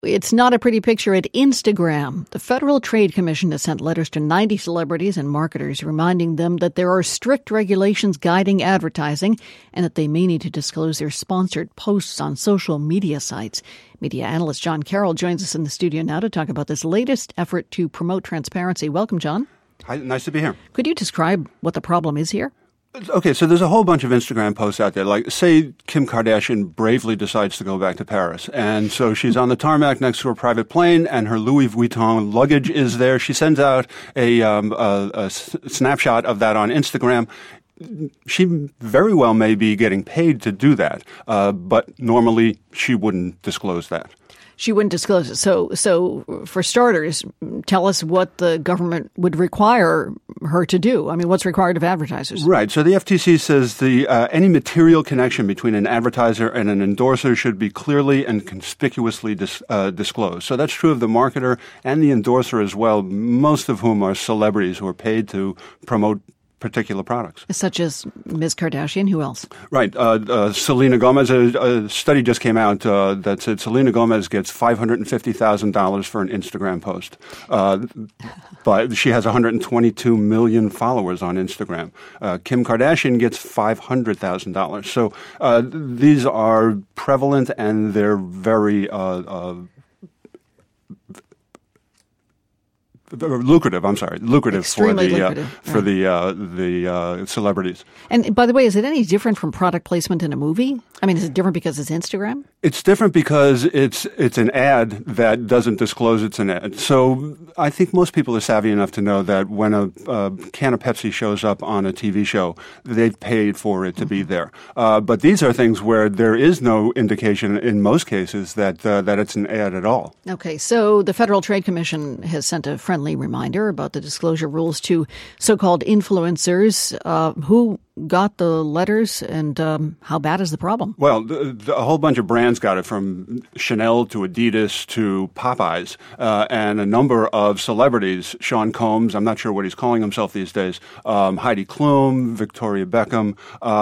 It's not a pretty picture at Instagram. The Federal Trade Commission has sent letters to 90 celebrities and marketers reminding them that there are strict regulations guiding advertising and that they may need to disclose their sponsored posts on social media sites. Media analyst John Carroll joins us in the studio now to talk about this latest effort to promote transparency. Welcome, John. Hi, nice to be here. Could you describe what the problem is here? Okay, so there's a whole bunch of Instagram posts out there. Like, say Kim Kardashian bravely decides to go back to Paris. And so she's on the tarmac next to her private plane, and her Louis Vuitton luggage is there. She sends out a snapshot of that on Instagram. She very well may be getting paid to do that, but normally she wouldn't disclose that. She wouldn't disclose it. So for starters, tell us what the government would require her to do. I mean, what's required of advertisers? Right. So the FTC says any material connection between an advertiser and an endorser should be clearly and conspicuously disclosed. So that's true of the marketer and the endorser as well, most of whom are celebrities who are paid to promote particular products. Such as Ms. Kardashian. Who else? Right. Selena Gomez, a study just came out that said Selena Gomez gets $550,000 for an Instagram post. But she has 122 million followers on Instagram. Kim Kardashian gets $500,000. So these are prevalent and they're very lucrative. Extremely for the celebrities. And by the way, is it any different from product placement in a movie? I mean, is it different because it's Instagram? It's different because it's an ad that doesn't disclose it's an ad. So I think most people are savvy enough to know that when a can of Pepsi shows up on a TV show, they've paid for it to be there. But these are things where there is no indication in most cases that it's an ad at all. Okay, so the Federal Trade Commission has sent a friendly reminder about the disclosure rules to so-called influencers. Who got the letters and how bad is the problem? Well, a whole bunch of brands got it, from Chanel to Adidas to Popeyes, and a number of celebrities. Sean Combs, I'm not sure what he's calling himself these days, Heidi Klum, Victoria Beckham,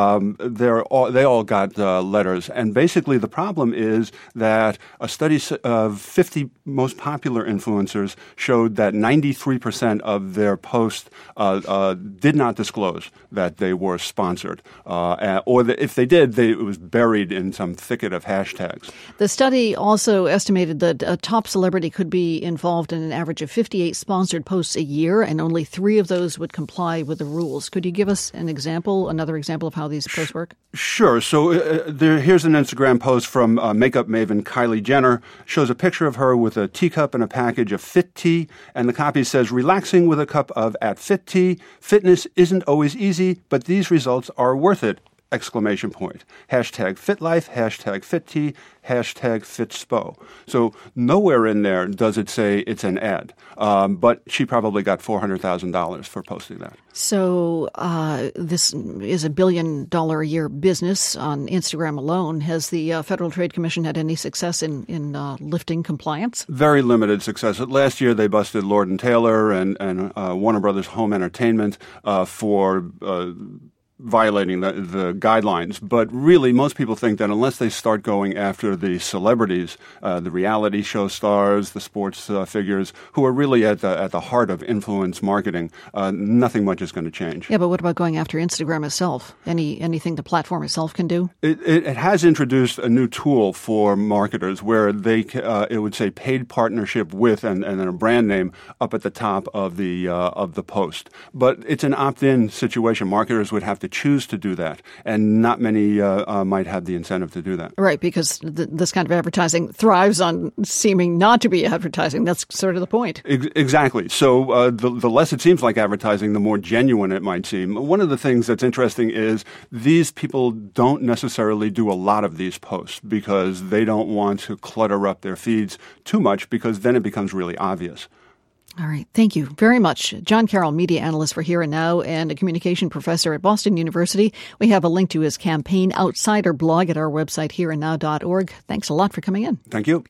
they all got letters. And basically the problem is that a study of 50 most popular influencers showed that 93% of their posts did not disclose that they were sponsored, or that if they did, it was buried in some thicket of hashtags. The study also estimated that a top celebrity could be involved in an average of 58 sponsored posts a year, and only 3 of those would comply with the rules. Could you give us another example of how these posts work? Sure. So here's an Instagram post from makeup maven Kylie Jenner. Shows a picture of her with a teacup and a package of Fit Tea, and the copy says, "Relaxing with a cup of at Fit Tea. Fitness isn't always easy, but these results are worth it!" Exclamation point. Hashtag FitLife, hashtag FitTea, hashtag FitSpo. So nowhere in there does it say it's an ad. But she probably got $400,000 for posting that. So this is $1 billion a year business on Instagram alone. Has the Federal Trade Commission had any success in lifting compliance? Very limited success. Last year they busted Lord & Taylor and Warner Brothers Home Entertainment for violating the guidelines. But really, most people think that unless they start going after the celebrities, the reality show stars, the sports figures, who are really at the heart of influence marketing, nothing much is going to change. Yeah, but what about going after Instagram itself? Anything the platform itself can do? It has introduced a new tool for marketers where it would say paid partnership with and then a brand name up at the top of the post. But it's an opt-in situation. Marketers would have to choose to do that, and not many might have the incentive to do that. Right, because this kind of advertising thrives on seeming not to be advertising. That's sort of the point. Exactly. So the less it seems like advertising, the more genuine it might seem. One of the things that's interesting is these people don't necessarily do a lot of these posts because they don't want to clutter up their feeds too much, because then it becomes really obvious. All right. Thank you very much. John Carroll, media analyst for Here and Now and a communication professor at Boston University. We have a link to his Campaign Outsider blog at our website, hereandnow.org. Thanks a lot for coming in. Thank you.